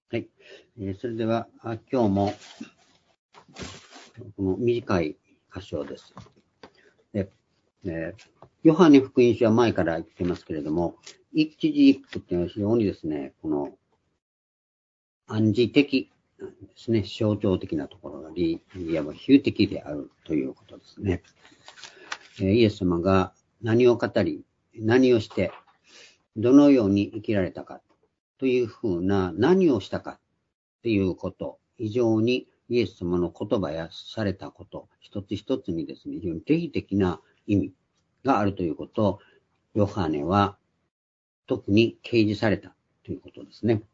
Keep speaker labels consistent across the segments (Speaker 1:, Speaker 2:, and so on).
Speaker 1: はい。それでは、今日も、この短い箇所です。でヨハネ福音書は前から言ってますけれども、一字一句っていうのは非常にですね、この暗示的なんですね、象徴的なところがいわば比喩的であるということですね。イエス様が何を語り、何をして、どのように生きられたかというふうな、何をしたかということ、非常にイエス様の言葉やされたこと、一つ一つにですね、非常に定義的な意味があるということを、ヨハネは特に掲示されたということですね。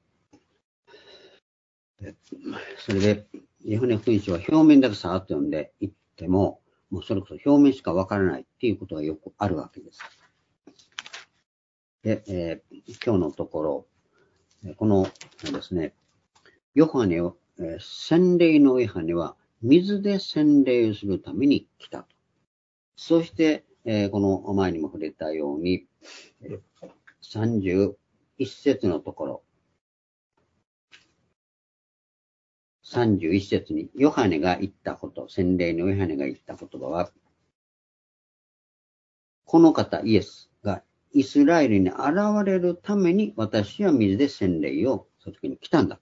Speaker 1: それで、ヨハネ福音書は表面だけさーっと読んでいっても、もうそれこそ表面しかわからないっていうことがよくあるわけです。で、今日のところ、このですね、ヨハネを、洗礼のヨハネは水で洗礼をするために来たと。そして、この前にも触れたように、31節のところ、31節にヨハネが言ったこと、洗礼のヨハネが言った言葉は、この方イエスがイスラエルに現れるために私は水で洗礼をするときに来たんだと。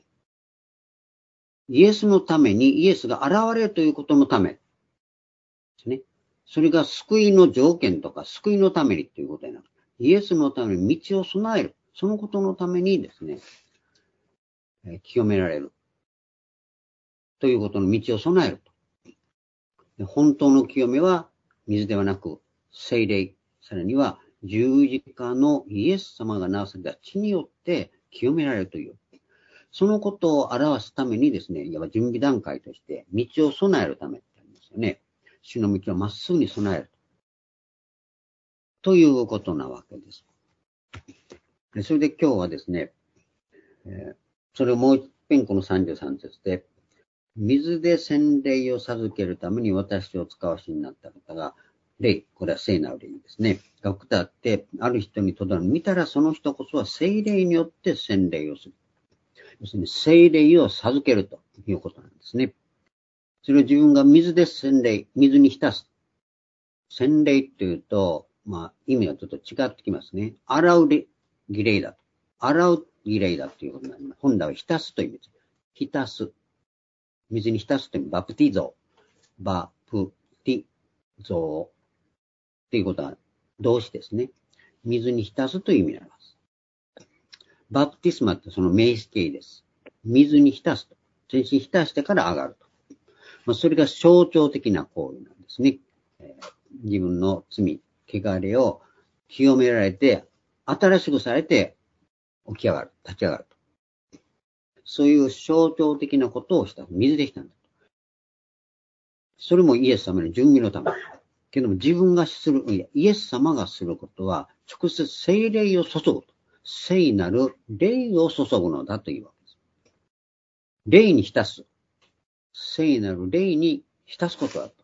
Speaker 1: イエスのために、イエスが現れるということのためですね。それが救いの条件とか救いのためにということになる。イエスのために道を備える。そのことのためにですね、清められる。ということの道を備えると。本当の清めは水ではなく、聖霊、さらには十字架のイエス様がなされた血によって清められるという。そのことを表すためにですね、いわば準備段階として道を備えるためってありますよね。主の道をまっすぐに備える。ということなわけです。それで今日はですね、それをもう一遍この33節で、水で洗礼を授けるために私を使わしになった方が、霊、これは聖なる霊ですね。が下って、ある人にとどまる。見たらその人こそは聖霊によって洗礼をする。要するに聖霊を授けるということなんですね。それを自分が水で洗礼、水に浸す。洗礼というと、意味がちょっと違ってきますね。洗う儀礼だと。洗う儀礼だということになります。本来は浸すという意味です。浸す。水に浸すというバプティゾー。バプティゾー。ということは動詞ですね。水に浸すという意味になります。バプティスマってその名詞形です。水に浸すと。全身浸してから上がると。それが象徴的な行為なんですね。自分の罪、汚れを清められて、新しくされて起き上がる、立ち上がると。そういう象徴的なことをした。水でしたんだ。それもイエス様の準備のため。けども自分がする、イエス様がすることは、直接聖霊を注ぐと。聖なる霊を注ぐのだというわけです。霊に浸す。聖なる霊に浸すことだと。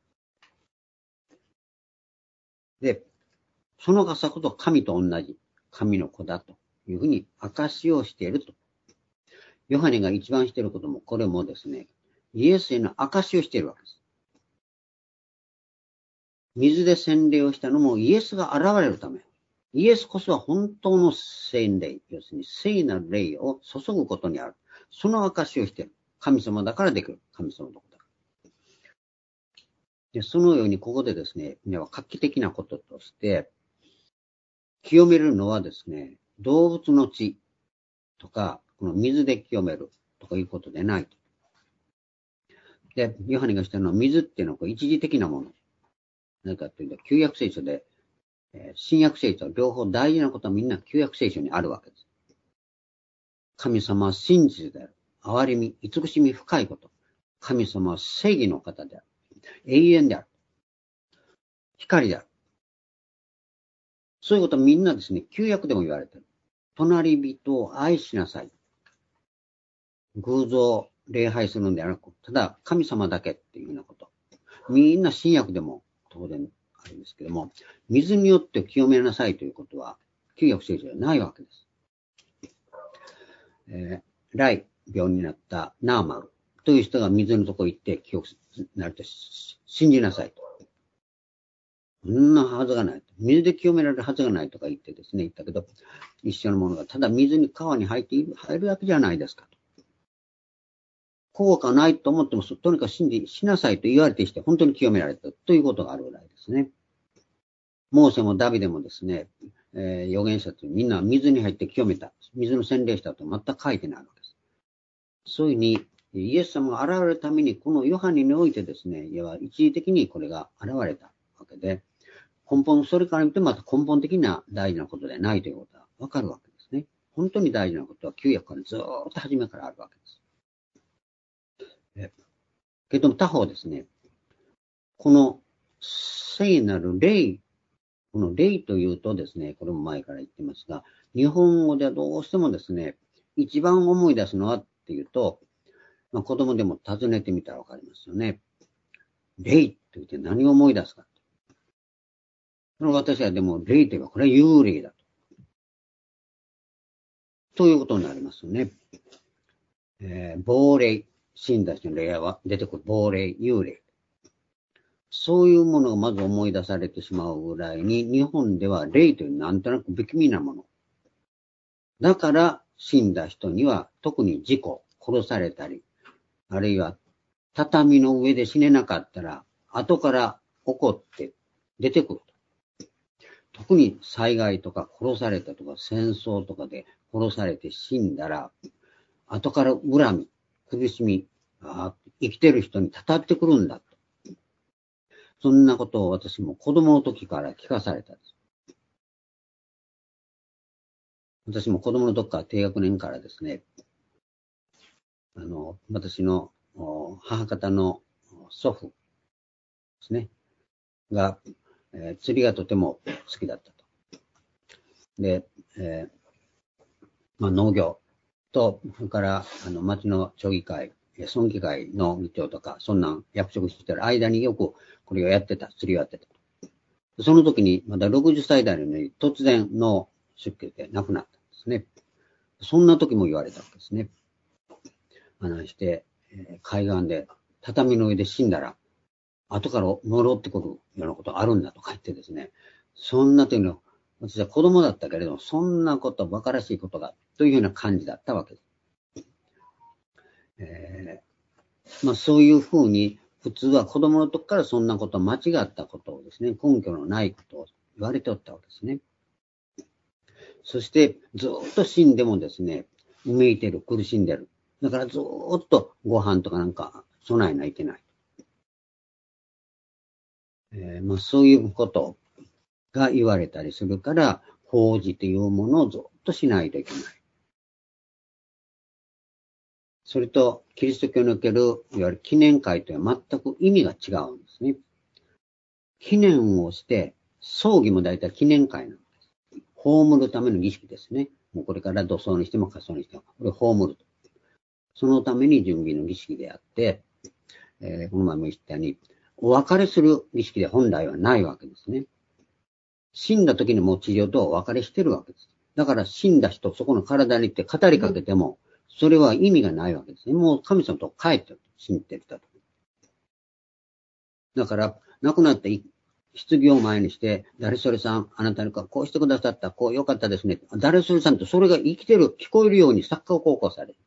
Speaker 1: で、その方こと神と同じ、神の子だというふうに証しをしていると。ヨハネが一番していることも、これもですね、イエスへの証しをしているわけです。水で洗礼をしたのもイエスが現れるため。イエスこそは本当の洗礼、要するに聖なる霊を注ぐことにある。その証しをしている。神様だからできる。神様のことだから。で、そのようにここでですね、画期的なこととして、清めるのはですね、動物の血とか、この水で清めるとかいうことでないと。で、ヨハネがしたのは水っていうのは一時的なもの。何かというと、旧約聖書で、新約聖書両方大事なことはみんな旧約聖書にあるわけです。神様は真実である。憐れみ、慈しみ深いこと。神様は正義の方である。永遠である。光である。そういうことはみんなですね、旧約でも言われている。隣人を愛しなさい。偶像、礼拝するんではなく、ただ神様だけっていうようなこと。みんな新約でも当然あるんですけども、水によって清めなさいということは、旧約聖書ではないわけです。 来病になったナーマルという人が水のとこ行って記憶になると信じなさいと。そんなはずがない。水で清められるはずがないとか言ってですね、言ったけど、一緒のものが、ただ水に川に入るだけじゃないですかと。効果ないと思っても、とにかく信じしなさいと言われてして、本当に清められたということがあるぐらいですね。モーセもダビデもですね、預言者ってみんな水に入って清めた。水の洗礼したと全く書いてないわけです。そういうふうに、イエス様が現れるために、このヨハネにおいてですね、いわば一時的にこれが現れたわけで、それから見てまた根本的な大事なことではないということはわかるわけですね。本当に大事なことは旧約からずーっと初めからあるわけです。けども他方ですね、この聖なる霊、この霊というとですね、これも前から言ってますが、日本語ではどうしてもですね、一番思い出すのはっていうと、子供でも尋ねてみたらわかりますよね。霊って言って何を思い出すか。私はでも霊といえばこれは幽霊だということになりますよね。亡霊、死んだ人の霊は出てくる亡霊、幽霊。そういうものがまず思い出されてしまうぐらいに、日本では霊というなんとなく不気味なもの。だから死んだ人には特に事故、殺されたり、あるいは畳の上で死ねなかったら後から起こって出てくる。特に災害とか殺されたとか戦争とかで殺されて死んだら、後から恨み、苦しみ、生きてる人にたたってくるんだ。そんなことを私も子供の時から聞かされたんです。私も子供の時から低学年からですね、私の母方の祖父ですね、が、釣りがとても好きだったと。で、農業と、それから、町の町議会、村議会の議長とか、そんな役職してる間によくこれをやってた、釣りをやってた。その時に、まだ60歳代のに突然の出血で亡くなったんですね。そんな時も言われたわけですね。話して、海岸で畳の上で死んだら、後から戻ってくるようなことあるんだとか言ってですね。そんなというのは、私は子供だったけれども、そんなこと、馬鹿らしいことが、というような感じだったわけです。そういうふうに、普通は子供の時からそんなこと、間違ったことをですね、根拠のないことを言われておったわけですね。そして、ずっと死んでもですね、うめいてる、苦しんでる。だからずっとご飯とかなんか備えないといけない。そういうことが言われたりするから、法事というものをずっとしないといけない。それと、キリスト教における、いわゆる記念会とは全く意味が違うんですね。記念をして、葬儀も大体記念会なんです。葬るための儀式ですね。もうこれから土葬にしても火葬にしても、これ葬ると。そのために準備の儀式であって、この前も言ったように、お別れする儀式で本来はないわけですね。死んだ時にもう治療とお別れしてるわけです。だから死んだ人、そこの体に行って語りかけても、それは意味がないわけですね。もう神様と帰ってる。死んでる人と。だから、亡くなった棺を前にして、誰それさん、あなたにこうしてくださった、こう良かったですね。誰それさんとそれが生きてる、聞こえるように錯覚を起こされる。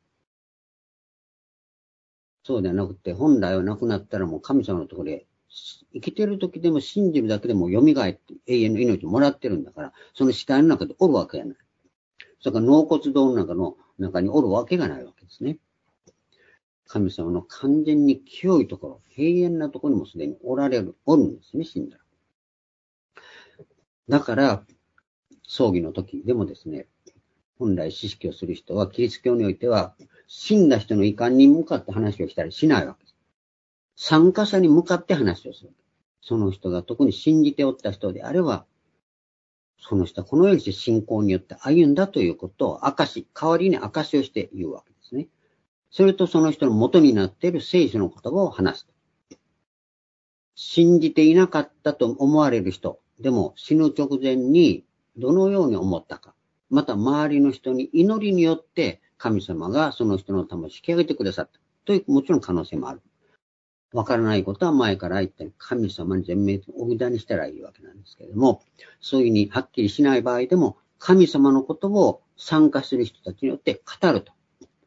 Speaker 1: そうではなくて、本来は亡くなったらもう神様のところで、生きてる時でも信じるだけでも蘇って永遠の命をもらってるんだから、その死体の中でおるわけがない。それから納骨堂の中におるわけがないわけですね。神様の完全に清いところ、永遠なところにもすでにおるんですね、死んだら。だから、葬儀の時でもですね、本来知識をする人は、キリスト教においては、死んだ人の遺憾に向かって話をしたりしないわけです。参加者に向かって話をする。その人が特に信じておった人であれば、その人はこのようにして信仰によって歩んだということを代わりに証しをして言うわけですね。それとその人の元になっている聖書の言葉を話す。信じていなかったと思われる人でも死ぬ直前にどのように思ったか、また周りの人に祈りによって神様がその人の魂を引き上げてくださったという、もちろん可能性もある。わからないことは前から言ったように神様に全面的にお札にしたらいいわけなんですけれども、そういうふうにはっきりしない場合でも、神様のことを参加する人たちによって語ると。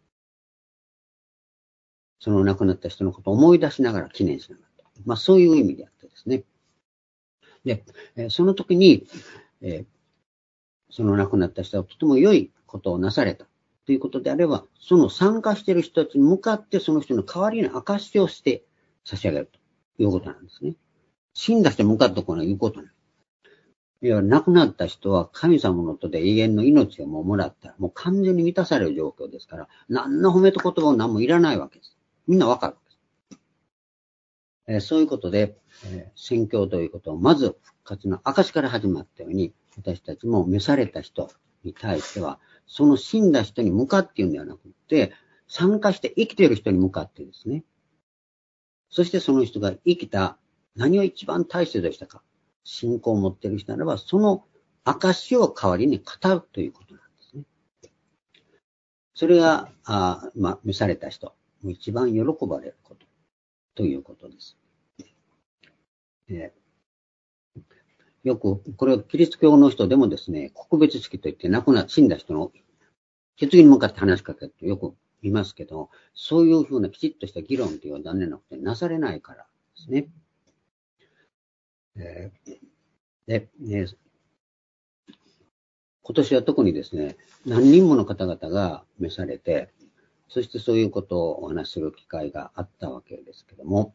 Speaker 1: その亡くなった人のことを思い出しながら記念しながらと。そういう意味であってですね。で、その時に、その亡くなった人はとても良いことをなされたということであれば、その参加している人たちに向かってその人の代わりに証しをして差し上げるということなんですね。死んだ人に向かってこないいうことない。いや、亡くなった人は神様の手で永遠の命をもらったら、もう完全に満たされる状況ですから、何の褒めと言葉も何もいらないわけです。みんなわかるわけです。そういうことで、宣教ということをまず復活の証から始まったように、私たちも召された人に対しては、その死んだ人に向かっていうんではなくて、参加して生きている人に向かってですね。そしてその人が生きた何を一番大切でしたか。信仰を持っている人ならば、その証を代わりに語るということなんですね。それが、召された人、一番喜ばれることということです。よく、これはキリスト教の人でもですね、告別式といって死んだ人の棺に向かって話しかけるとよく見ますけど、そういうふうなきちっとした議論というのは残念なことになされないからですね。で、今年は特にですね、何人もの方々が召されて、そしてそういうことをお話しする機会があったわけですけども、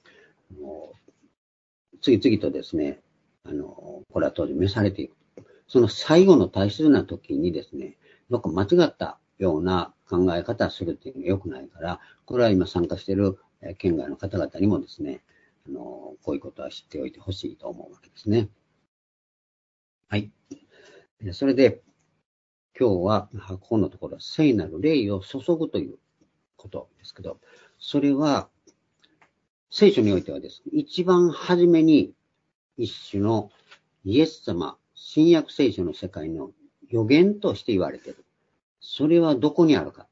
Speaker 1: 次々とですね、これは当時召されていく。その最後の大切な時にですね、なんか間違ったような考え方をするっていうのは良くないから、これは今参加している県外の方々にもですね、こういうことは知っておいてほしいと思うわけですね。はい。それで、今日は、ここのところ、聖なる霊を注ぐということですけど、それは、聖書においてはですね、一番初めに一種のイエス様、新約聖書の世界の予言として言われている。それはどこにあるか。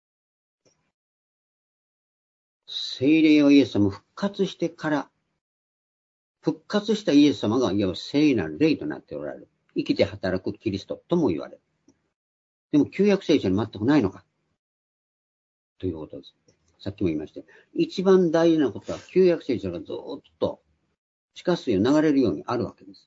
Speaker 1: 聖霊をイエス様復活してから、復活したイエス様がいわば聖なる霊となっておられる。生きて働くキリストとも言われる。でも旧約聖書に全くないのかということです。さっきも言いました。一番大事なことは旧約聖書がずっと地下水を流れるようにあるわけです。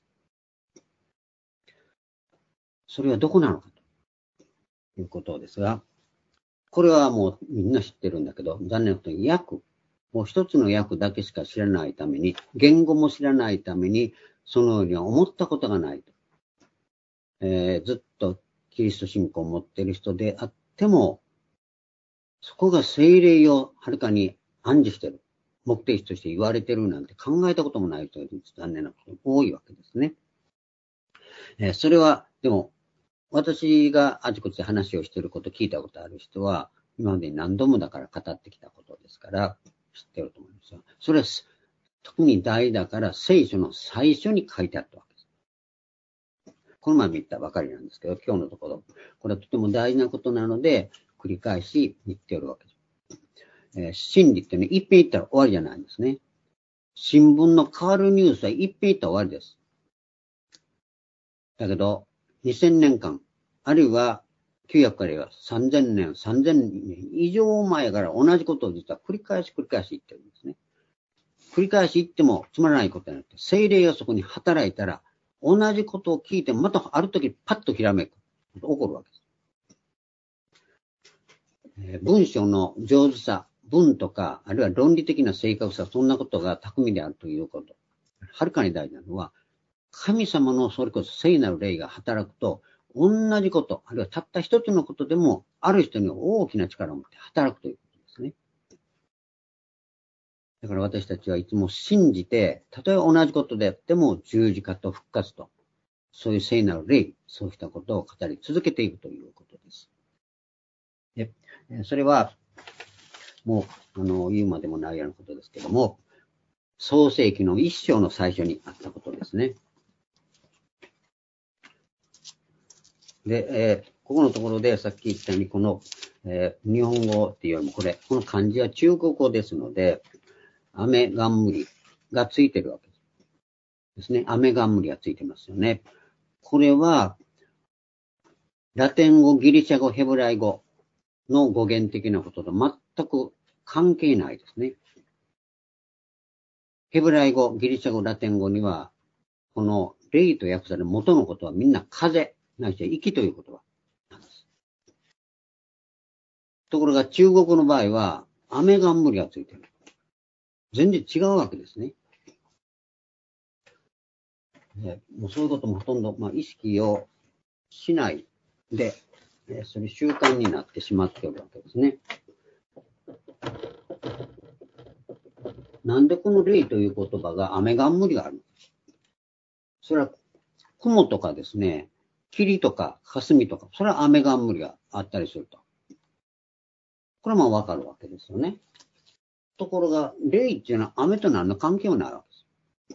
Speaker 1: それはどこなのかということですが、これはもうみんな知ってるんだけど、残念なことにもう一つの訳だけしか知らないために、言語も知らないために、そのようには思ったことがないと。ずっとキリスト信仰を持っている人であっても、そこが聖霊をはるかに暗示している。目的として言われているなんて考えたこともないという残念なことが多いわけですね。それは、でも、私があちこちで話をしていること、聞いたことある人は、今までに何度もだから語ってきたことですから、知っていると思いますよ。それは、特に大だから聖書の最初に書いてあったわけです。この前も言ったばかりなんですけど、今日のところ、これはとても大事なことなので、繰り返し言っておるわけです。真理ってね、一遍言ったら終わりじゃないんですね。新聞の変わるニュースは一遍言ったら終わりです。だけど、2000年間、あるいは900からは3000年、3000年以上前から同じことを実は繰り返し言ってるんですね。繰り返し言ってもつまらないことになって、聖霊がそこに働いたら、同じことを聞いてもまたある時パッとひらめく。起こるわけです。文章の上手さ、文とか、あるいは論理的な正確さ、そんなことが巧みであるということ。はるかに大事なのは、神様のそれこそ聖なる霊が働くと、同じこと、あるいはたった一つのことでも、ある人に大きな力を持って働くということですね。だから私たちはいつも信じて、たとえ同じことであっても十字架と復活と、そういう聖なる霊、そうしたことを語り続けていくということです。で、それは、もう、言うまでもないようなことですけども、創世記の一章の最初にあったことですね。で、ここのところでさっき言ったように、この日本語っていうよりもこの漢字は中国語ですので、雨冠がついてるわけですね。雨冠がついてますよね。これは、ラテン語、ギリシャ語、ヘブライ語の語源的なことと全く関係ないですね。ヘブライ語、ギリシャ語、ラテン語には、この霊と訳される元のことはみんな風、ないしは息という言葉なんです。ところが中国の場合は、雨冠がついてる。全然違うわけですね。もうそういうこともほとんど、意識をしないで、それ習慣になってしまっているわけですね。なんでこの霊という言葉が雨冠があるのか。それは雲とかですね、霧とか霞とか、それは雨冠があったりすると。これはわかるわけですよね。ところが、霊っていうのは雨と何の関係もないわけです。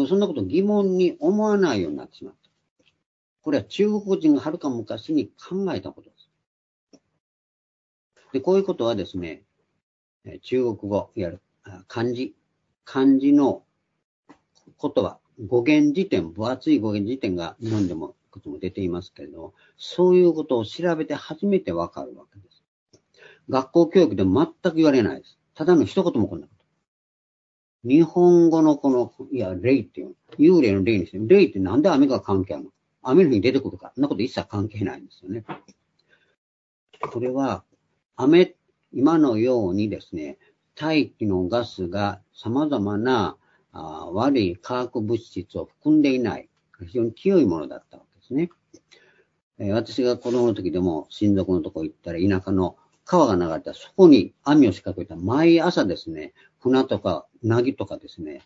Speaker 1: そんなこと疑問に思わないようになってしまった。これは中国人がはるか昔に考えたことです。で、こういうことはですね、中国語、いわゆる漢字の言葉、語源辞典、分厚い語源辞典が日本でもいくつも出ていますけれども、そういうことを調べて初めてわかるわけです。学校教育でも全く言われないです。ただの一言もこんなこと。日本語の霊っていう、幽霊の霊にして、霊ってなんで雨が関係あるの？雨の日に出てくるか。そんなこと一切関係ないんですよね。これは、今のようにですね、大気のガスが様々な悪い化学物質を含んでいない、非常に清いものだったわけですね。私が子供の時でも親族のとこ行ったら田舎の川が流れたらそこに網を仕掛けたら毎朝ですね、船とかナギとかですね、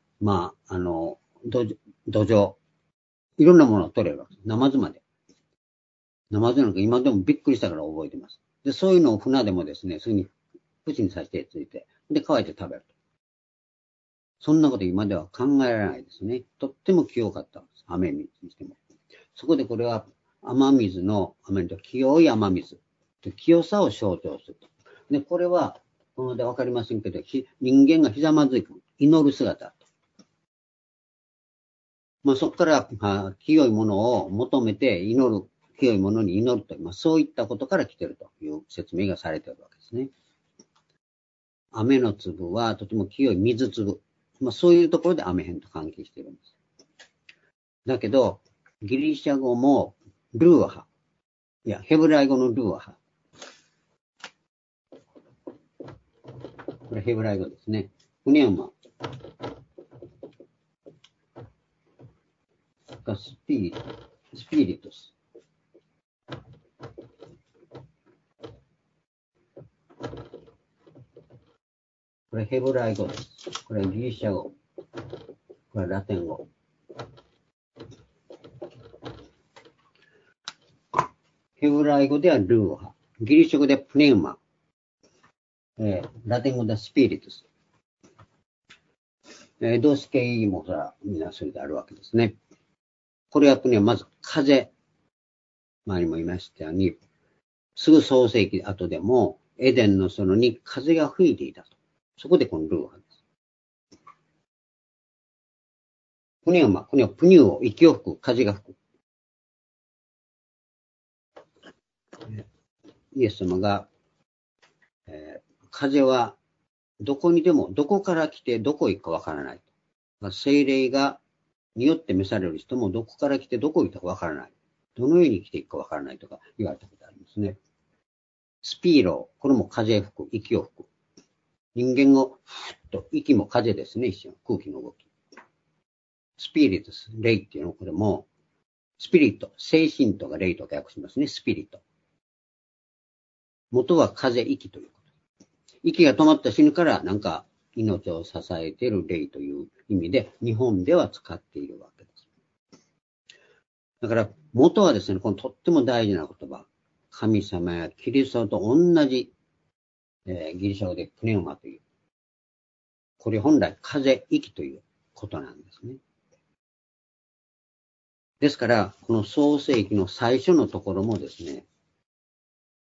Speaker 1: 土壌、いろんなものを取れるわけです。ナマズまで。ナマズなんか今でもびっくりしたから覚えてます。で、そういうのを船でもですね、すぐに口にさせてついて、で、乾いて食べると。そんなこと今では考えられないですね。とっても清かったんです。雨水にしても。そこでこれは雨水の、清い雨水。清さを象徴すると。で、これは、このでわかりませんけど、人間がひざまずいて祈る姿と。そこから清いものを求めて祈る、清いものに祈るという、そういったことから来ているという説明がされているわけですね。雨の粒はとても清い水粒。そういうところで雨変と関係しているんです。だけど、ギリシャ語もルーアハ。ヘブライ語のルーアハ。これヘブライ語ですね。ウニャンマ。スピリトス。これヘブライ語です。これギリシャ語。これラテン語。ヘブライ語ではルーハ。ギリシャ語でプネウマ。ラテン語でスピリトス。動詞形意もみんなそれであるわけですね。これはプネウマ、まず風。前にも言いましたように、すぐ創世記後でも、エデンの園に風が吹いていたと。そこでこのルーハです。プネウマ、これはプニューを、息を吹く、風が吹く。イエス様が、風はどこにでも、どこから来てどこ行くかわからない。聖霊によって召される人もどこから来てどこ行ったかわからない。どのように生きていくかわからないとか言われたことありますね。スピーロー、これも風吹く、息を吹く。人間をふっと、息も風ですね、一瞬。空気の動き。スピリットス、霊っていうのはこれも、スピリット、精神とか霊とか訳しますね、スピリット。元は風、息ということ。息が止まった死ぬからなんか命を支えている霊という意味で日本では使っているわけです。だから元はですね、このとっても大事な言葉。神様やキリストと同じ、ギリシャ語でプネウマという。これ本来風、息ということなんですね。ですから、この創世記の最初のところもですね、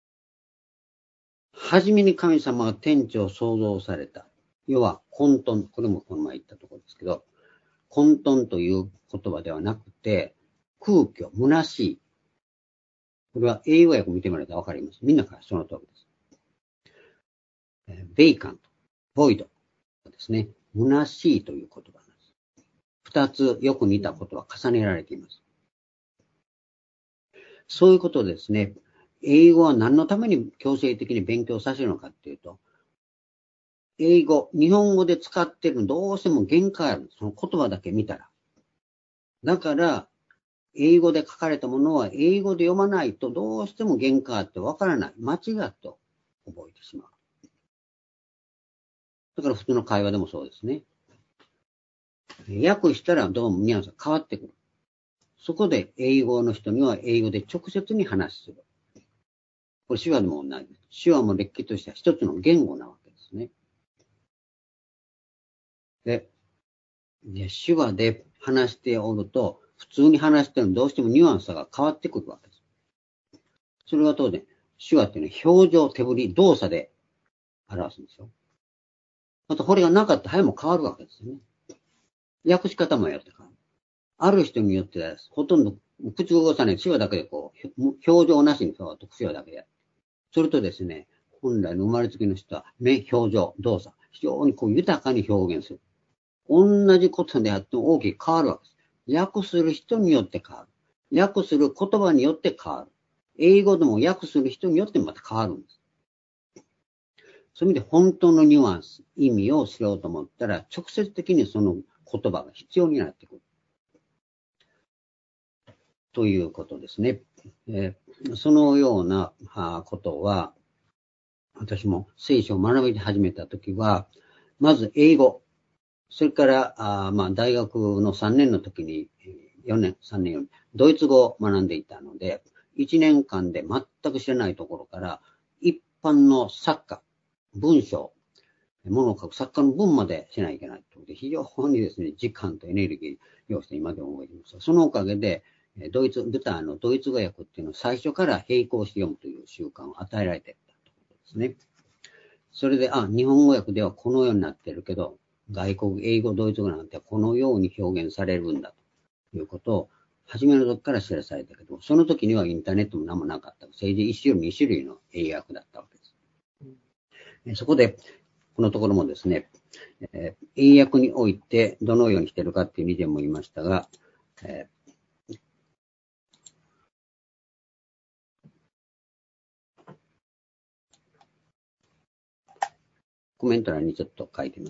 Speaker 1: はじめに神様は天地を創造された。要は混沌。これもこの前言ったところですけど、混沌という言葉ではなくて、空虚、虚しい。これは英語訳見てもらえたらわかります。みんなからその通りです。ベイカント、ボイドですね。虚しいという言葉なんです。二つよく似た言葉重ねられています。そういうことですね。英語は何のために強制的に勉強させるのかっていうと、英語、日本語で使ってるのどうしても限界あるんです。その言葉だけ見たら。だから、英語で書かれたものは英語で読まないとどうしても限界あってわからない。間違って覚えてしまう。だから普通の会話でもそうですね。訳したらどうもニュアンスが変わってくる。そこで英語の人には英語で直接に話する。これ手話でも同じです。手話もれっきとした一つの言語なわけですね。で、手話で話しておると、普通に話してるのどうしてもニュアンスが変わってくるわけです。それは当然、手話っていうのは表情、手振り、動作で表すんですよ。またこれがなかったらも変わるわけですよね。訳し方もやって変わる。ある人によっては、ほとんど口を動かさない、手話だけで表情なしに手話だけでやる。それとですね、本来の生まれつきの人は目、表情、動作、非常に豊かに表現する。同じことであっても大きく変わるわけです。訳する人によって変わる。訳する言葉によって変わる。英語でも訳する人によってまた変わるんです。そういう意味で本当のニュアンス、意味を知ろうと思ったら、直接的にその言葉が必要になってくる。ということですね。そのようなことは、私も聖書を学び始めたときは、まず英語、それから大学の3年の時に、3年4年、ドイツ語を学んでいたので、1年間で全く知らないところから、一般の作家、文章、物を書く作家の文までしないといけないということで、非常にですね、時間とエネルギーを要して今でも覚えています。そのおかげで、舞台のドイツ語訳っていうのを最初から並行して読むという習慣を与えられていたということですね。それで、日本語訳ではこのようになっているけど、外国、英語、ドイツ語なんてこのように表現されるんだということを、初めの時から知らされたけど、その時にはインターネットも何もなかった。せいぜい1種類、2種類の英訳だったわけです。そこで、このところもですね、英訳においてどのようにしているかっていう以前も言いましたが、コメント欄にちょっと書いてみます。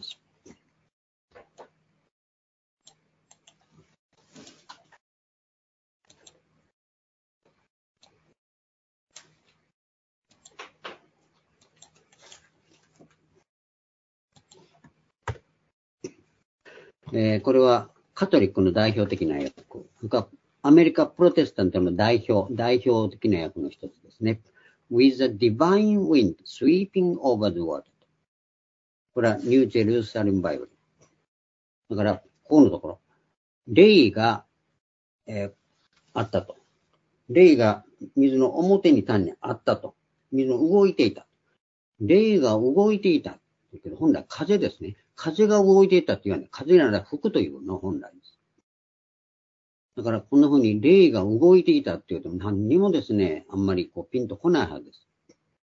Speaker 1: これはカトリックの代表的な訳、アメリカプロテスタントの代表的な訳の一つですね。With the divine wind sweeping over the world。これはニュージェルサレムバイブル。だから、ここのところ、霊が、あったと。霊が水の表に単にあったと。水の動いていた。霊が動いていた。けど本来風ですね。風が動いていたって言わない。風なら吹くというの本来です。だからこんな風に霊が動いていたって言うと何にもですね、あんまりピンとこないはずです。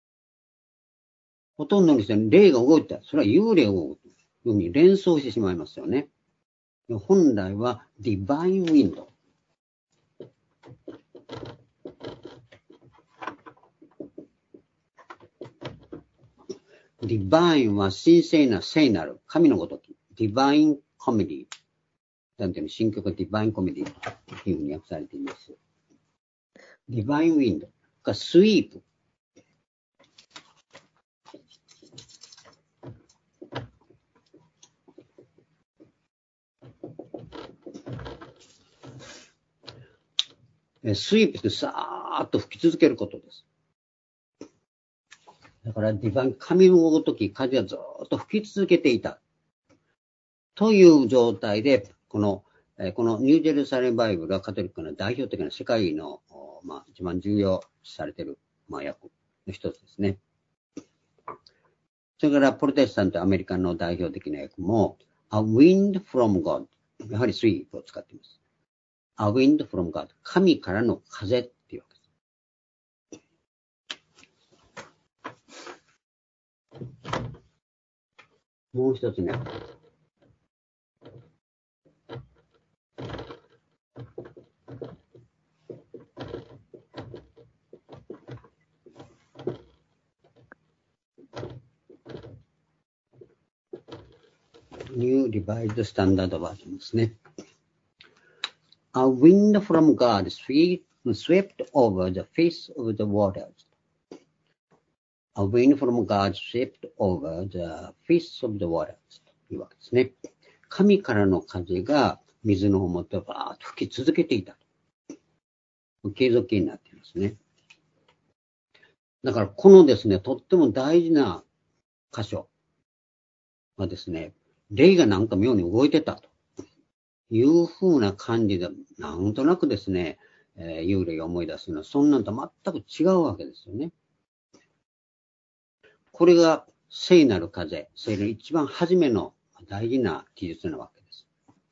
Speaker 1: ほとんどの人に霊が動いてた。それは幽霊を動くというふうに連想してしまいますよね。本来はディバインウィンド。ディバインは神聖な聖なる神のごとき。ディバインコメディ。なんていうの、新曲はディバインコメディというふうに訳されています。ディバインウィンドがスイープ。スイープってさーっと吹き続けることです。だからディバイン、神のごとき風はずっと吹き続けていた。という状態で、このニュージェルサレムバイブルはカトリックの代表的な世界の、一番重要視されている、訳の一つですね。 それから、プロテスタントアメリカの代表的な訳も、a wind from God。やはり sweep を使っています。a wind from God。神からの風っていうわけです。もう一つね。New Revised Standard Version ですね。A wind from God swept over the face of the waters. A wind from God swept over the face of the waters. というわけですね。神からの風が水の表をバーッと吹き続けていた。継続形になっていますね。だからこのですね、とっても大事な箇所はですね、霊がなんか妙に動いてたという風な感じで、なんとなくですね、幽霊を思い出すのは、そんなんと全く違うわけですよね。これが聖なる風、聖の一番初めの大事な記述なわけです。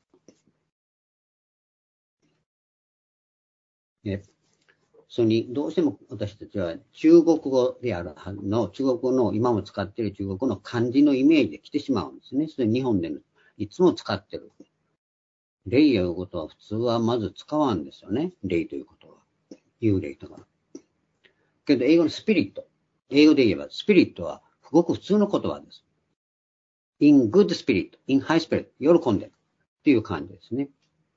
Speaker 1: それに、どうしても私たちは中国語であるはずの、中国語の、今も使っている中国語の漢字のイメージで来てしまうんですね。それ日本でいつも使ってる。霊ということは普通はまず使わんですよね。霊ということは。幽霊とか。けど英語のスピリット。英語で言えばスピリットはごく普通の言葉です。in good spirit, in high spirit, 喜んでるっていう感じですね。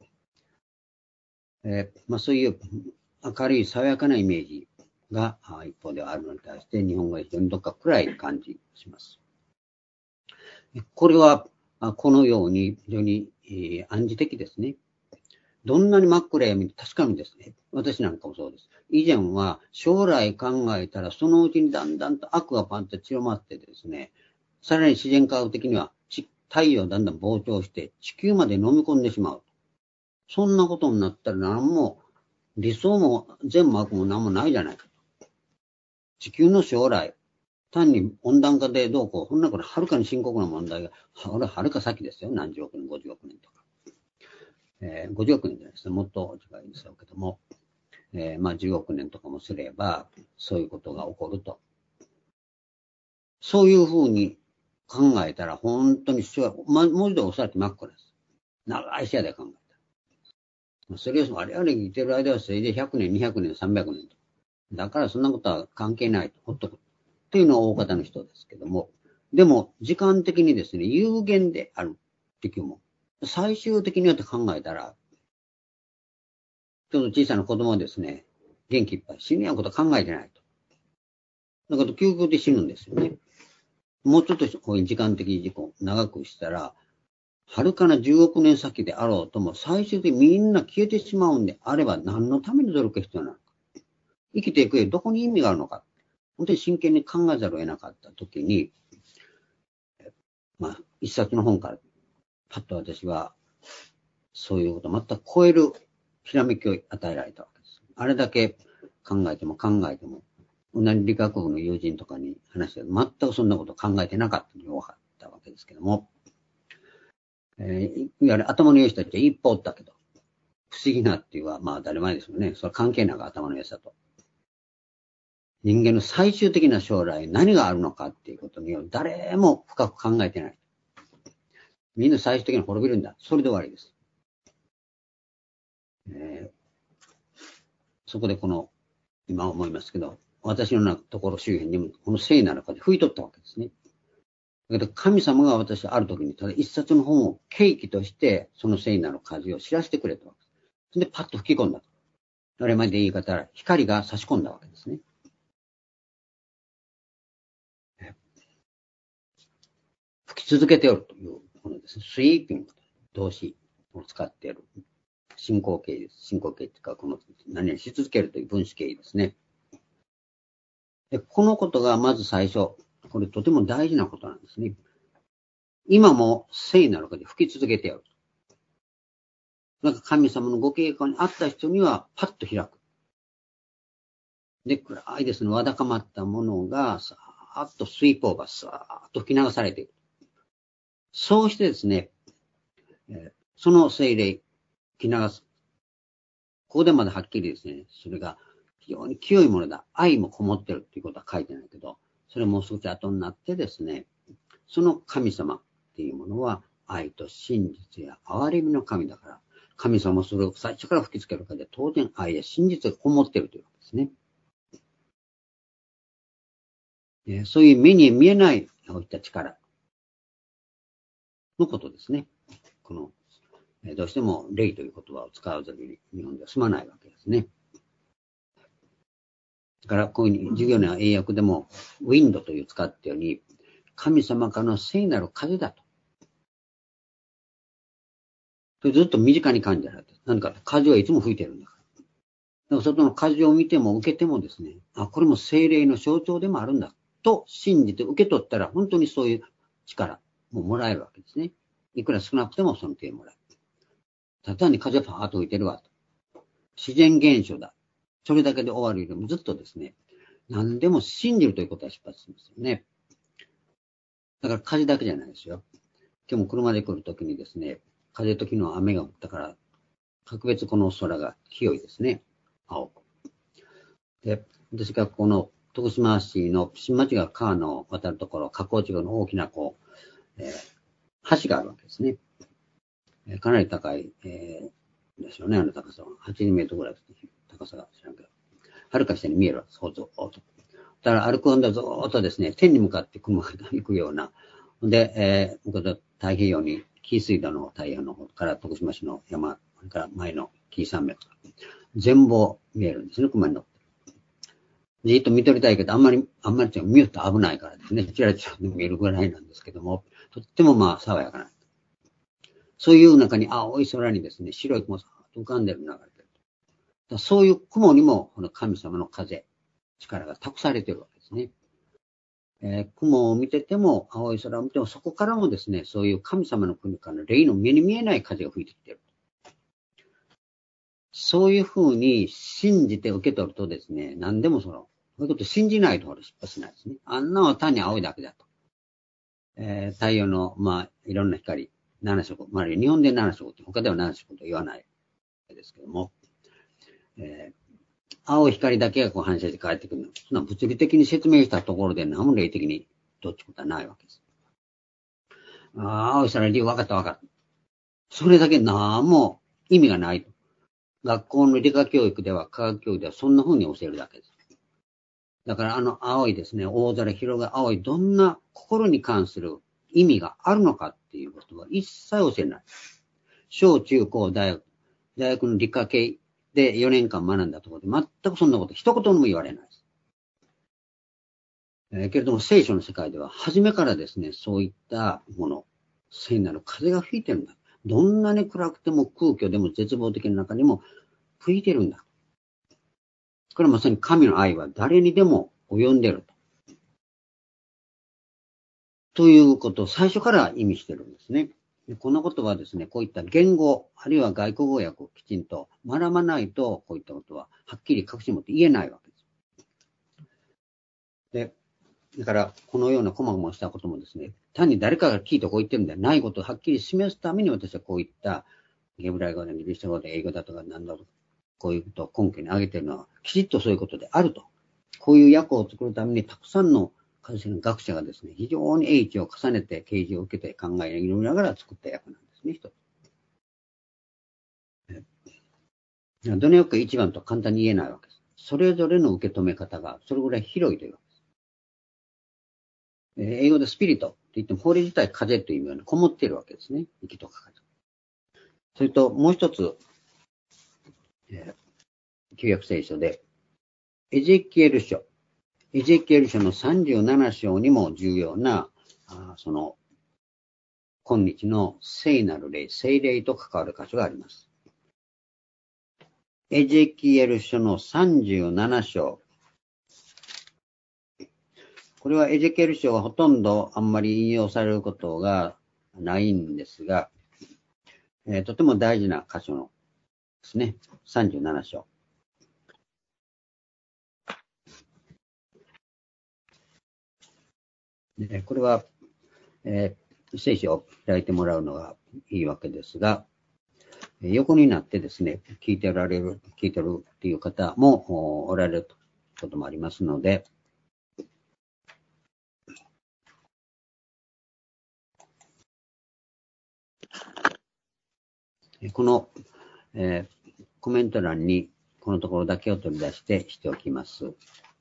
Speaker 1: そういう明るい爽やかなイメージが一方ではあるのに対して日本語は非常にどっか暗い感じします。これはこのように非常に暗示的ですね。どんなに真っ暗闇、確かにですね、私なんかもそうです。以前は将来考えたらそのうちにだんだんと悪がパンと強まってですね、さらに自然科学的には太陽だんだん膨張して地球まで飲み込んでしまう。そんなことになったら何も理想も善も悪も何もないじゃないかと。地球の将来、単に温暖化でどうこう、そんなことはるかに深刻な問題が、はるか先ですよ。何十億年、50億年とか。50億年じゃないですね。もっと違いですけども、10億年とかもすれば、そういうことが起こると。そういうふうに考えたら、本当に文字でおそらく真っ暗です。長い視野で考えたら。それを我々生きてる間はせいぜい100年、200年、300年と。だからそんなことは関係ないと、ほっとく。っていうのは大方の人ですけども、でも時間的にですね、有限であるっていうも、最終的にはって考えたら、ちょっと小さな子供はですね、元気いっぱい死ぬようなこと考えてないと。だから究極で死ぬんですよね。もうちょっとこういう時間的事故長くしたら、はるかな10億年先であろうとも、最終的にみんな消えてしまうんであれば、何のために努力が必要なのか。生きていく上でどこに意味があるのか。本当に真剣に考えざるを得なかったときに、一冊の本から、パッと私は、そういうことを全く超えるひらめきを与えられたわけです。あれだけ考えても、同じ理学部の友人とかに話して、全くそんなこと考えてなかったのが分かったわけですけども、いわゆる頭の良い人たちは一歩おったけど、不思議なっていうのは、当たり前ですよね。それは関係なく頭の良さと。人間の最終的な将来、何があるのかっていうことに誰も深く考えてない。みんな最終的に滅びるんだ。それで終わりです。そこで今思いますけど、私のところ周辺にもこの聖なる風吹いとったわけですね。だけど神様が私ある時にただ一冊の本を契機としてその聖なる風を知らせてくれたわけです。で、パッと吹き込んだ。あれまで言い方は光が差し込んだわけですね。吹き続けておるというものです。スイーピング、動詞を使っている。進行形です。進行形っていうか、何々し続けるという分子形ですね。で、このことがまず最初、これとても大事なことなんですね。今も聖なる風で吹き続けてやる。なんか神様のご計画にあった人にはパッと開く。で、暗いですね、わだかまったものがさーっとスイープオーバー、さーっと吹き流されている。そうしてですね、その聖霊、吹き流す。ここでまだはっきりですね、それが非常に清いものだ。愛もこもってるっていうことは書いてないけど、それも少し後になってですね、その神様っていうものは愛と真実や憐れみの神だから、神様もそれを最初から吹きつけるからで、当然愛や真実がこもってるというわけですね。そういう目に見えないこういった力のことですね。この、どうしても霊という言葉を使わずに日本では済まないわけですね。だからこういう授業の英訳でもウィンドという使ったように神様からの聖なる風だと。それずっと身近に感じられてる。何か風はいつも吹いてるんだから。だから外の風を見ても受けてもですね、これも聖霊の象徴でもあるんだと信じて受け取ったら本当にそういう力ももらえるわけですね。いくら少なくてもその手もらえる。ただ単に風パーッと吹いてるわと。自然現象だ。それだけで終わるよりもずっとですね、何でも信じるということは出発するんですよね。だから風だけじゃないですよ。今日も車で来るときにですね、風と昨日雨が降ったから、格別この空が清いですね。青。で、私がこの徳島市の新町川川の渡るところ、河口地区の大きな橋があるわけですね。かなり高い、ですよね、あの高さは。80メートルぐらい高さが知らんけど。はるか下に見えるわけです。ほとと。だから歩くんだずーっとですね、天に向かって雲が行くような。で、太平洋に、紀伊水道の太平洋の方から徳島市の山、それから前の紀伊山脈。全貌見えるんですね、雲に乗って。じっと見とりたいけど、あんまり見よって危ないからですね、ちらちら見えるぐらいなんですけども、とってもまあ爽やかな。そういう中に青い空にですね、白い雲が浮かんでる流れてる。そういう雲にも、この神様の風、力が託されているわけですね。雲を見てても、青い空を見ても、そこからもですね、そういう神様の国からの霊の目に見えない風が吹いてきている。そういうふうに信じて受け取るとですね、何でもそういうことを信じないと失敗しないですね。あんなのは単に青いだけだと。太陽の、いろんな光、7色、日本で7色って他では7色と言わないですけども、青い光だけが反射して帰ってくるの。そんな物理的に説明したところで何も霊的にどっちことはないわけです。青い空理由分かった。それだけ何も意味がないと。学校の理科教育では、科学教育ではそんな風に教えるだけです。だから青いですね、大空広が青い、どんな心に関する意味があるのかっていうことは一切教えない。小中高大学の理科系で4年間学んだところで全くそんなこと一言も言われないです。けれども聖書の世界では初めからですね、そういったもの、聖なる風が吹いてるんだ。どんなに暗くても空虚でも絶望的な中にも吹いてるんだ。これはまさに神の愛は誰にでも及んでると。ということを最初から意味してるんですね。このことはですね、こういった言語、あるいは外国語訳をきちんと学ばないと、こういったことははっきり確信持って言えないわけです。で、だから、このような細々したこともですね、単に誰かが聞いてこう言ってるんではないことをはっきり示すために私はこういったヘブライ語でギリシャ語で英語だとか何だとか、こういうことを根拠に挙げているのは、きちっとそういうことであると。こういう訳を作るためにたくさんの学者がですね、非常に英知を重ねて、啓示を受けて考えを入れながら作った訳なんですね、一つ。どの訳が一番と簡単に言えないわけです。それぞれの受け止め方がそれぐらい広いというわけです。英語でスピリットって言っても、法律自体風という意味がこもっているわけですね。息とか風。それともう一つ、旧約聖書で、エゼキエル書の37章にも重要な、今日の聖なる霊、聖霊と関わる箇所があります。エゼキエル書の37章。これはエゼキエル書はほとんどあんまり引用されることがないんですが、とても大事な箇所のですね。37章。 でこれは、聖書を開いてもらうのがいいわけですが、横になってですね、聞いてるっていう方もおられることもありますので、この、コメント欄にこのところだけを取り出しておきます。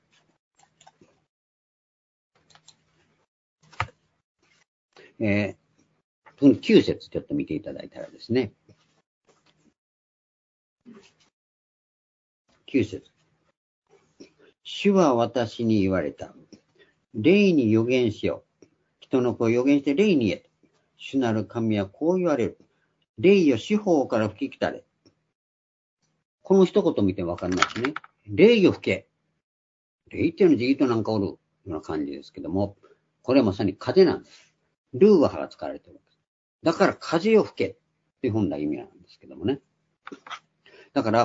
Speaker 1: この9節ちょっと見ていただいたらですね、9節。主は私に言われた。霊に預言しよう。人の子を預言して霊に言え。主なる神はこう言われる。霊よ四方から吹き来たれ。この一言見てわかりますね。霊よ吹け。霊っていうのはじーっとなんかおるような感じですけども、これはまさに風なんです。ルーアハが使われているわけです。だから風を吹けっていう本来意味なんですけどもね。だから、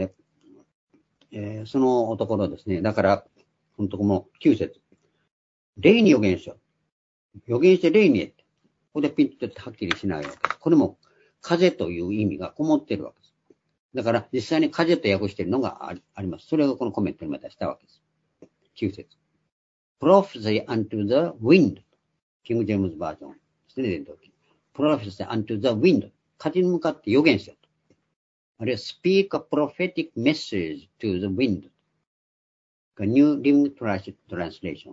Speaker 1: そのところですね。だから、このところも9節。霊に預言しよう。預言して霊に言え。ここでピンとはっきりしないわけです。これも風という意味がこもっているわけです。だから実際に風と訳しているのがあります。それをこのコメントにまたしたわけです。9節。Prophesy unto the wind. King James Version ですね、伝統記。Prophesy unto the wind. 風に向かって預言しようと。あるいは speak a prophetic message to the wind. New Living Translation。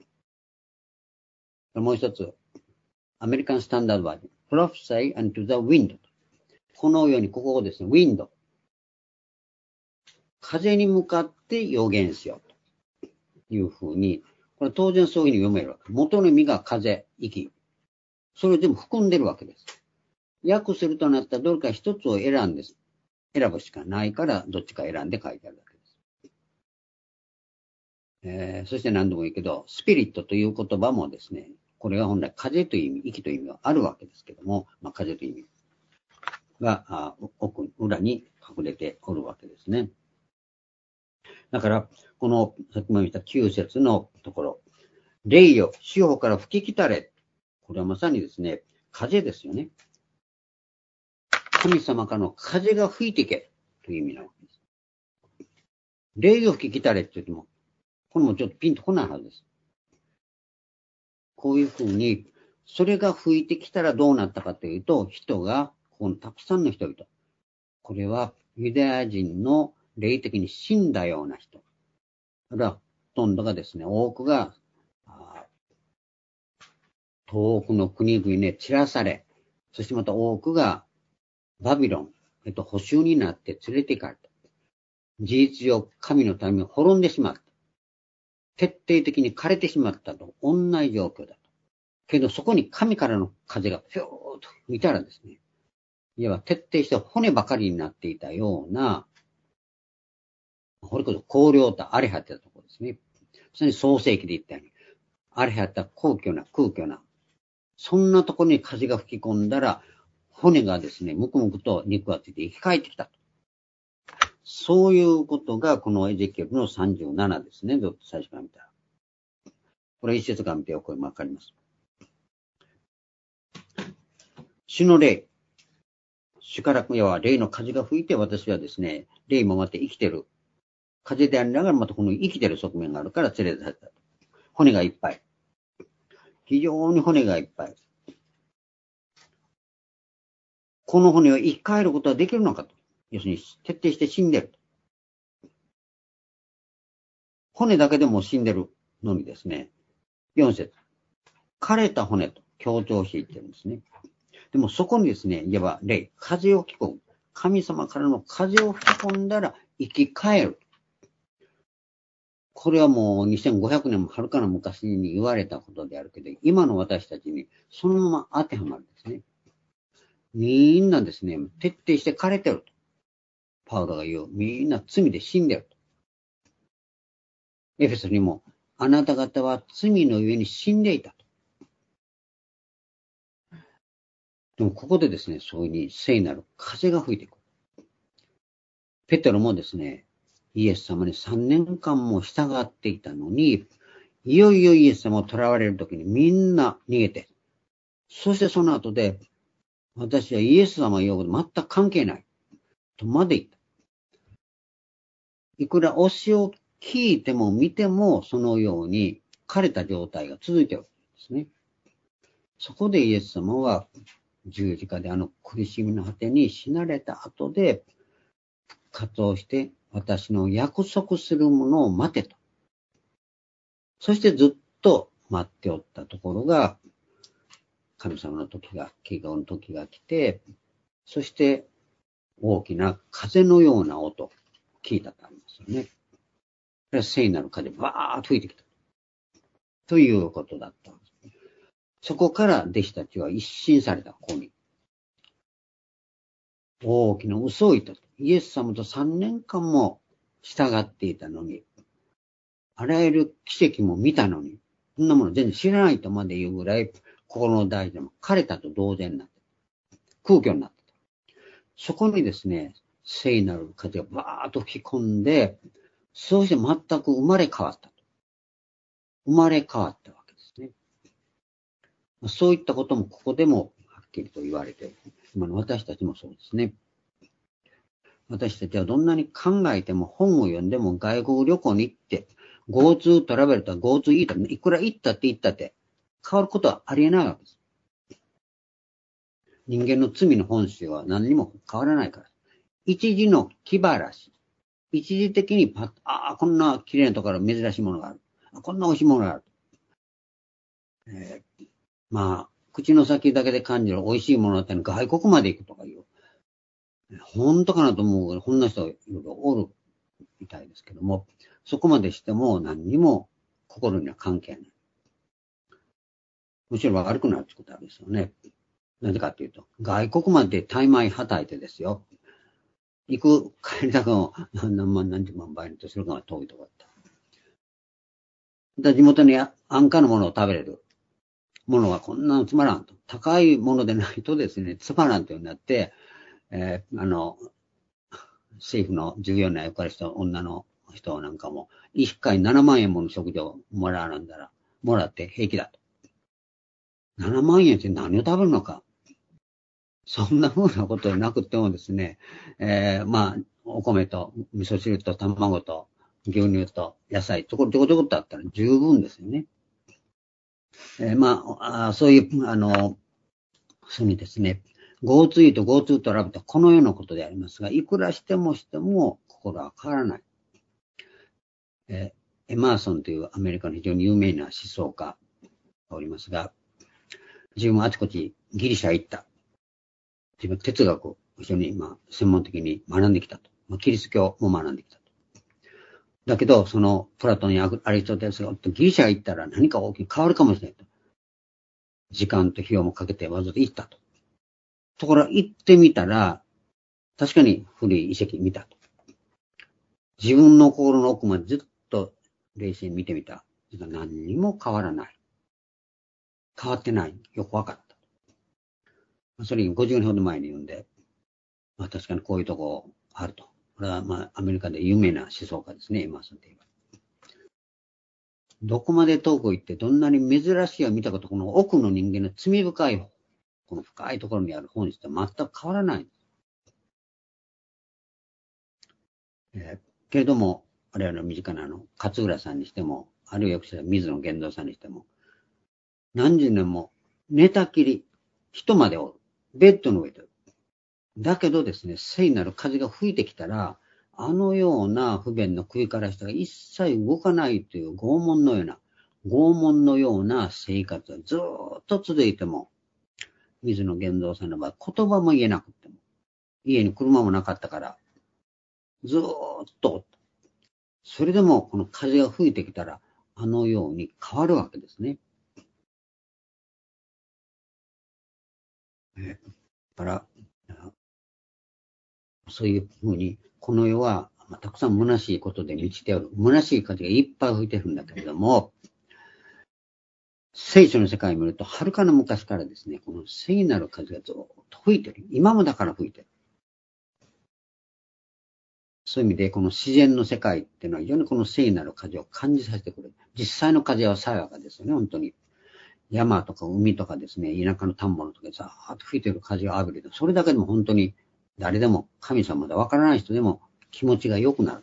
Speaker 1: もう一つ、アメリカンスタンダードバージョン。Prophesy unto the wind. このように、ここをですね、wind。風に向かって予言しようというふうに、これ当然そういうふうに読めるわけ。元の意味が風、息。それを全部含んでるわけです。訳するとなったらどれか一つを選ぶしかないから、どっちか選んで書いてあるわけです。そして何度も言うけど、スピリットという言葉もですね、これが本来風という意味、息という意味はあるわけですけども、風という意味が裏に隠れておるわけですね。だから、この、さっきも言った9節のところ、霊よ、四方から吹き来たれ。これはまさにですね、風ですよね。神様からの風が吹いていけという意味なわけです。霊よ吹き来たれって言っても、これもちょっとピンとこないはずです。こういうふうに、それが吹いてきたらどうなったかというと、人が、このたくさんの人々。これはユダヤ人の霊的に死んだような人。あるいはほとんどがですね、多くが、遠くの国々に散らされ、そしてまた多くがバビロン、捕囚になって連れて行かれた。事実上、神の民を滅んでしまった。徹底的に枯れてしまったと同じ状況だと。けどそこに神からの風がぴょーっと吹いたらですね、いわば徹底して骨ばかりになっていたような、これこそ荒涼と荒れ果てたところですね。それに創世記で言ったように、荒れ果てた空虚な、そんなところに風が吹き込んだら、骨がですね、むくむくと肉がついて生き返ってきたと。そういうことが、このエゼキエルの37ですね。ずっと最初から見たら。これ一節から見てこれわかります。主の霊。主から、いわば霊の風が吹いて、私はですね、霊もまた生きてる。風でありながら、またこの生きてる側面があるから連れ出された。骨がいっぱい。非常に骨がいっぱい。この骨を生き返ることはできるのかと。要するに、徹底して死んでる。骨だけでも死んでるのにですね、4節。枯れた骨と強調していってるんですね。でもそこにですね、いわば霊、風を吹き込む。神様からの風を吹き込んだら生き返る。これはもう2500年もはるかな昔に言われたことであるけど、今の私たちにそのまま当てはまるんですね。みんなですね、徹底して枯れてると。パウロが言う。みんな罪で死んでると。エフェソにも、あなた方は罪の上に死んでいたと。でもここでですね、そういうに聖なる風が吹いてくる。ペテロもですね、イエス様に3年間も従っていたのに、 いよいよイエス様を囚われるときにみんな逃げて、そしてその後で、私はイエス様を言うこと全く関係ない。とまで言った。いくら教えを聞いても見ても、そのように枯れた状態が続いているんですね。そこでイエス様は十字架で苦しみの果てに死なれた後で、復活をして私の約束するものを待てと。そしてずっと待っておったところが、神様の祈願の時が来て、そして大きな風のような音を聞いたとありますよね。これは聖なる風バーッと吹いてきた。ということだったんです。そこから弟子たちは一新された、ここに。大きな嘘を言った。イエス様と3年間も従っていたのに、あらゆる奇跡も見たのに、そんなもの全然知らないとまで言うぐらい、心の大事でも枯れたと同然になってた。空虚になってた。そこにですね、聖なる風がバーッと吹き込んで、そうして全く生まれ変わったと。生まれ変わったわけですね。そういったこともここでもはっきりと言われている。今の私たちもそうですね。私たちはどんなに考えても本を読んでも外国旅行に行って、GoTo トラベルとか GoTo イートいくら行ったって変わることはありえないわけです。人間の罪の本質は何にも変わらないから。一時の気晴らし。一時的にこんな綺麗なところ珍しいものがある。こんな美味しいものがある。口の先だけで感じる美味しいものだったら外国まで行くとかいう。本当かなと思うぐらい、こんな人いろいろおるみたいですけども、そこまでしても何にも心には関係ない。むしろ悪くなるってことあるんですよね。なぜかっていうと、外国まで大枚はたいてですよ。帰りたくも何十万倍とするかが遠いところだった。地元に安価のものを食べれるものはこんなのつまらんと。高いものでないとですね、つまらんというようになって、政府の従業員の役割した女の人なんかも、一回7万円もの食事をもらって平気だと。7万円って何を食べるのか。そんな風なことなくてもですね、お米と味噌汁と卵と牛乳と野菜、ちょこちょこってあったら十分ですよね。そういう、そうにですね、GoTo イート、GoTo トラベルとこのようなことでありますが、いくらしても心は変わらない。エマーソンというアメリカの非常に有名な思想家がおりますが、自分もあちこちギリシャへ行った。自分哲学を非常に専門的に学んできたと。キリスト教も学んできたと。だけど、そのプラトンやアリストテレスがギリシャへ行ったら何か大きく変わるかもしれないと。時間と費用もかけてわざと行ったと。ところ行ってみたら、確かに古い遺跡見たと。自分の心の奥までずっと冷静に見てみた。何にも変わらない。変わってない。よくわかった。それに50年ほど前に言うんで、確かにこういうとこあると。これはアメリカで有名な思想家ですね、エマーソンといえば。どこまで遠く行ってどんなに珍しいを見たこと、この奥の人間の罪深い、この深いところにある本質は全く変わらない。けれども、我々の身近な勝浦さんにしても、あるいは水野玄三さんにしても、何十年も寝たきり、人までおる。ベッドの上で。だけどですね、聖なる風が吹いてきたら、あのような不便の食いからしたが一切動かないという拷問のような生活がずっと続いても、水野玄三さんの場合、言葉も言えなくても、家に車もなかったから、ずっと、それでもこの風が吹いてきたら、あのように変わるわけですね。だから、そういうふうに、この世は、たくさん虚しいことで満ちておる。虚しい風がいっぱい吹いてるんだけれども、聖書の世界を見ると、はるかの昔からですね、この聖なる風がずっと吹いてる。今もだから吹いてる。 そういう意味で、この自然の世界っていうのは非常にこの聖なる風を感じさせてくれる。実際の風は爽やかですよね、本当に。山とか海とかですね、田舎の田んぼの時にさーっと吹いてる風を浴びると、それだけでも本当に誰でも、神様でわからない人でも気持ちが良くなる。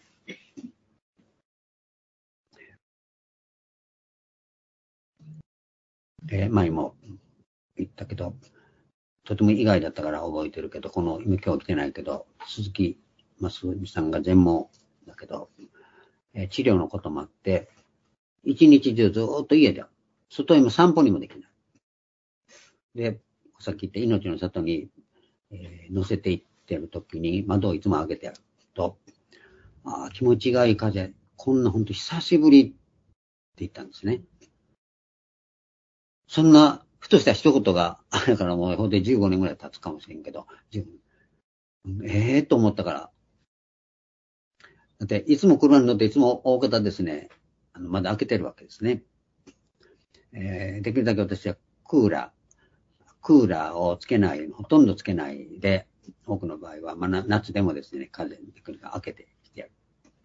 Speaker 1: 前も言ったけど、とても意外だったから覚えてるけど、今日来てないけど、鈴木正美さんが全盲だけど、治療のこともあって、一日中ずーっと家で、外へも散歩にもできない。で、さっき言った命の里に、乗せていってる時に窓をいつも開けてやると、気持ちがいい風、こんな本当久しぶりって言ったんですね。そんな、ふとした一言があれからもうほんとに15年ぐらい経つかもしれんけど、と思ったから。だって、いつも車に乗っていつも大方ですね、まだ開けてるわけですね。できるだけ私はクーラーをつけない、ほとんどつけないで、多くの場合は、夏でもですね、風できるだけ開けてきてやる。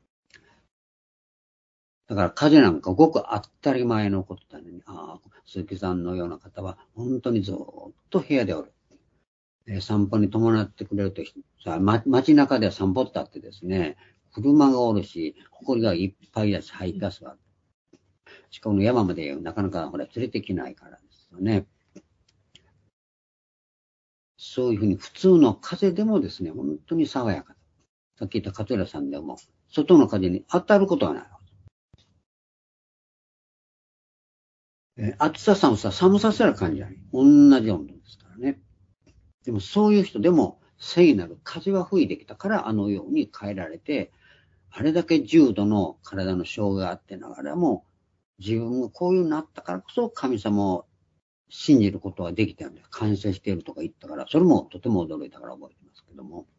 Speaker 1: だから風なんかごく当たり前のことだね。鈴木さんのような方は、本当にずっと部屋でおる。散歩に伴ってくれると、街中では散歩ってあってですね、車がおるし、埃がいっぱいだし、排ガスがある。しかも山までなかなか連れてきないからですよね。そういうふうに普通の風でもですね、本当に爽やか。さっき言った勝浦さんでも、外の風に当たることはない。暑さ寒さすら感じない。同じ温度ですからね。でもそういう人でも聖なる風は吹いてきたからあのように変えられて、あれだけ重度の体の障害があってながらも、自分がこういうなったからこそ神様を信じることができたんだ。感謝しているとか言ったから、それもとても驚いたから覚えてますけども。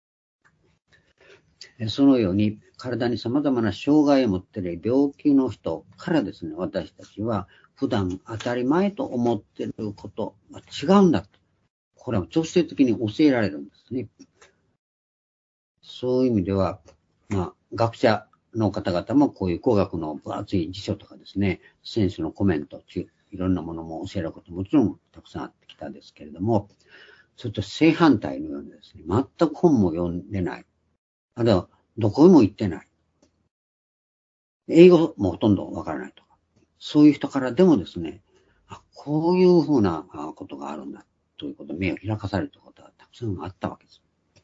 Speaker 1: そのように体に様々な障害を持っている病気の人からですね、私たちは普段当たり前と思っていることが違うんだと。これは直接的に教えられるんですね。そういう意味では、学者の方々もこういう工学の分厚い辞書とかですね、選手のコメント、いろんなものも教えることもちろんたくさんあってきたんですけれども、それと正反対のようにですね、全く本も読んでない。あるいはどこにも行ってない。英語もほとんどわからないとか。そういう人からでもですね、こういうふうなことがあるんだということで目を開かされることがたくさんあったわけです。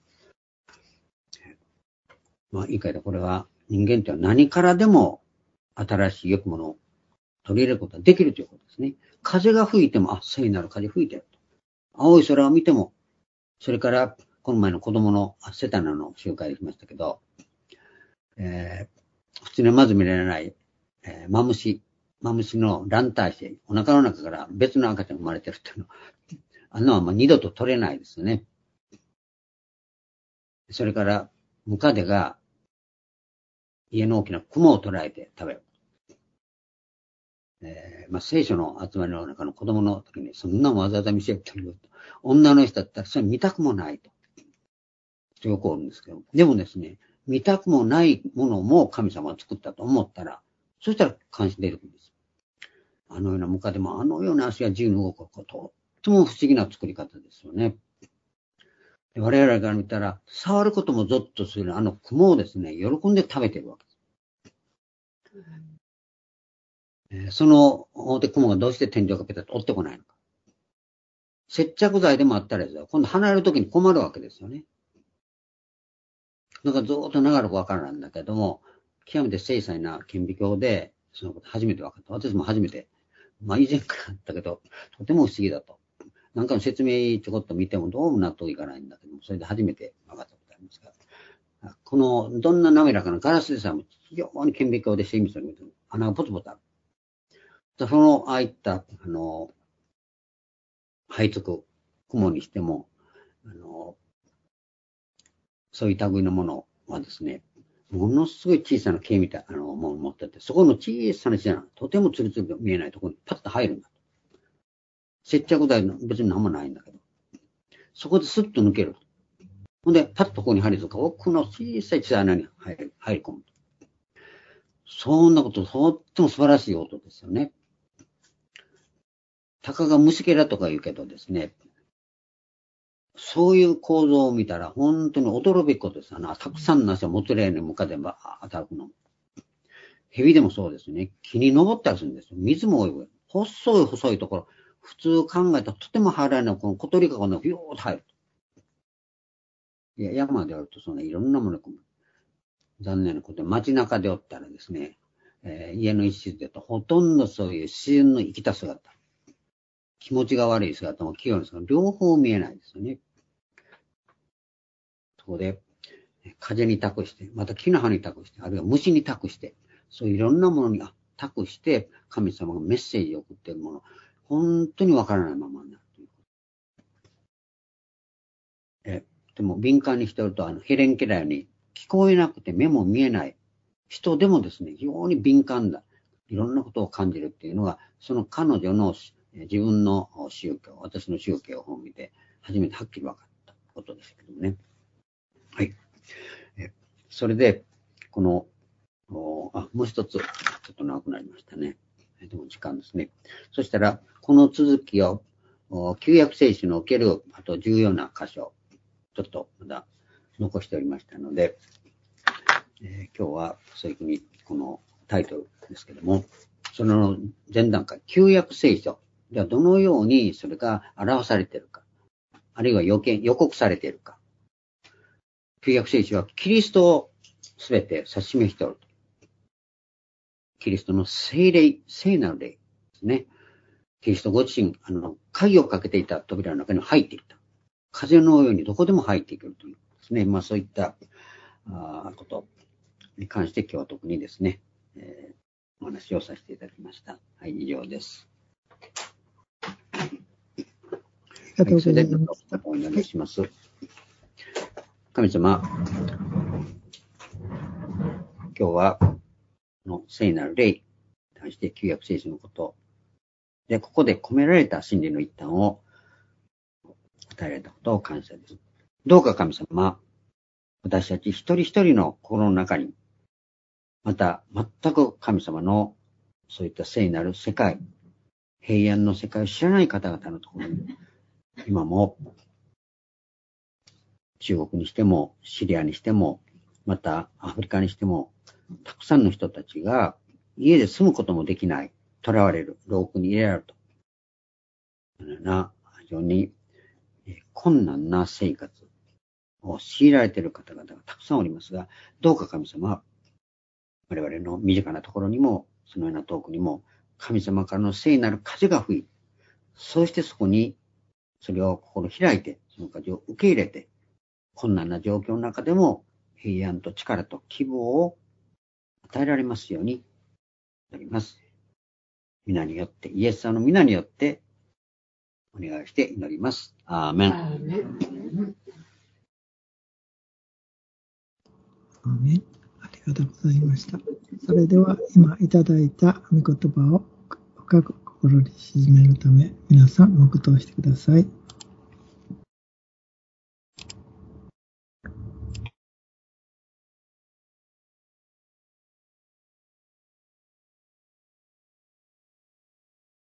Speaker 1: いいかいだ、これは人間というのは何からでも新しい良きものを取り入れることができるということですね。風が吹いても、聖なる風吹いてると。青い空を見ても、それから、この前の子供のセタナの集会できましたけど、普通にまず見られない、マムシの卵体性、お腹の中から別の赤ちゃんが生まれてるっていうの。あのは二度と取れないですよね。それから、ムカデが家の大きな雲を捉えて食べる。聖書の集まりの中の子供の時に、そんなもわざわざ見せるという、女の人だったらそれ見たくもないと。よくあるんですけど。でもですね、見たくもないものも神様が作ったと思ったら、そしたら関心出てくるんです。あのようなムカデも、あのような足が自由に動くこと、とっても不思議な作り方ですよね。我々から見たら、触ることもゾッとするあの雲をですね、喜んで食べてるわけです。その雲がどうして天井がペタッと折ってこないのか。接着剤でもあったらですよ、今度離れるときに困るわけですよね。なんかずっと長らくわからないんだけども、極めて精細な顕微鏡で、そのこと初めて分かった。私も初めて、以前からあったけど、とても不思議だと。なんかの説明ちょこっと見てもどうも納得いかないんだけども、それで初めて分かったことありますが、このどんな滑らかなガラスでさえも非常に顕微鏡で精密に見ても穴がポツポツある。その、ああいった、這いつく雲にしても、そういう類のものはですね、ものすごい小さな毛みたいなものを持ってて、そこの小さなとてもツルツルと見えないところにパッと入るんだ。接着剤の別に何もないんだけど、そこでスッと抜ける。 ほんで、パッとここに入るとか、奥の小さい穴に入り込む。そんなこと、とっても素晴らしい音ですよね。たかが虫けらとか言うけどですね、そういう構造を見たら、本当に驚くべきことです。たくさんの足をもつれに向かって当たるの。蛇でもそうですね。木に登ったりするんですよ。水も多い。細いところ。普通考えたらとても入らない、この小鳥がこのビューッと入る。いや、山であるといろんなものが残念なことで、街中でおったらですね、家の一室でとほとんどそういう自然の生きた姿。気持ちが悪い姿も器用な姿、両方見えないですよね。そこで、風に託して、また木の葉に託して、あるいは虫に託して、そういういろんなものに託して、神様がメッセージを送っているもの、本当にわからないままになるという。でも敏感にしておると、ヘレンケラように聞こえなくて目も見えない人でもですね、非常に敏感だ。いろんなことを感じるっていうのが、その彼女の自分の宗教、私の宗教を見て、初めてはっきり分かったことですけどね。はい。それで、もう一つ、ちょっと長くなりましたね。でも時間ですね。そしたら、この続きを、旧約聖書における、あと重要な箇所、ちょっとまだ残しておりましたので、今日はそういうふうに、このタイトルですけども、その前段階、旧約聖書ではどのようにそれが表されているか、あるいは予告されているか。旧約聖書はキリストをすべて指し示しておる。キリストの聖なる霊ですね。キリストご自身、鍵をかけていた扉の中に入っていった。風のようにどこでも入っていけるというですね。そういったことに関して今日は特にですね、お話をさせていただきました。はい、以上です。
Speaker 2: ありがとうございました。
Speaker 1: お願いします。神様、今日は聖なる霊に対して旧約聖書のことで、ここで込められた真理の一端を与えられたことを感謝です。どうか神様、私たち一人一人の心の中に、また全く神様のそういった聖なる世界、平安の世界を知らない方々のところに、今も中国にしても、シリアにしても、またアフリカにしても、たくさんの人たちが家で住むこともできない、囚われる、牢獄に入れられると。このような非常に困難な生活を強いられている方々がたくさんおりますが、どうか神様、我々の身近なところにも、そのような遠くにも、神様からの聖なる風が吹い、そしてそこに、それを心開いて、その風を受け入れて、困難な状況の中でも、平安と力と希望を与えられますようになります。皆によって、イエス様の皆によって、お願いして祈ります。アーメン。
Speaker 2: アーメン。ありがとうございました。それでは今いただいた御言葉を深く心に沈めるため、皆さん黙祷してください。